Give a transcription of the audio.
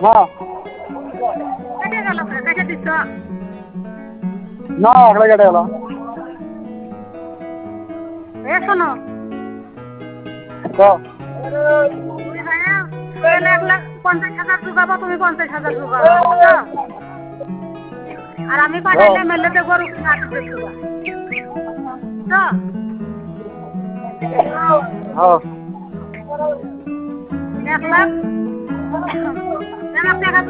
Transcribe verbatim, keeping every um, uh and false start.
হ্যাঁ কেটে গেল কেটে দিচ্ছ না আগে কেটে গেল এ শোনো তো তুমি ভাইয়া সোহেল এক লাখ পঞ্চাশ হাজার ঢুকাবো তুমি পঞ্চাশ হাজার ঢুকাবো বুঝছো আর আমি পাঠাইলে মেলেতে গরু কিনা আসবে বুঝছো হ্যাঁ এক লাখ এক লাখ টাকা